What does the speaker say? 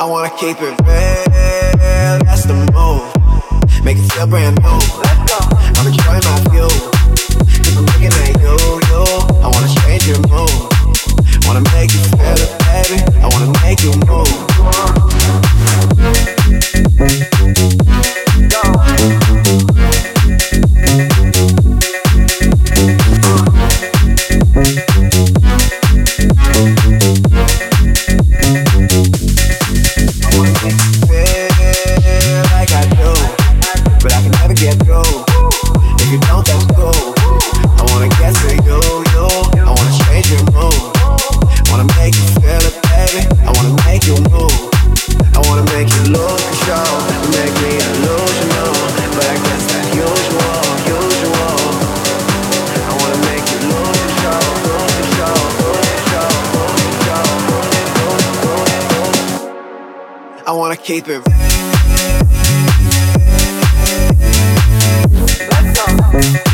I wanna keep it real, that's the move. Make it feel brand new. I'm enjoying my view. Cause I'm looking at you. I wanna change your mood. Wanna make you feel it, baby. I wanna make you move. I wanna keep it. Let's go.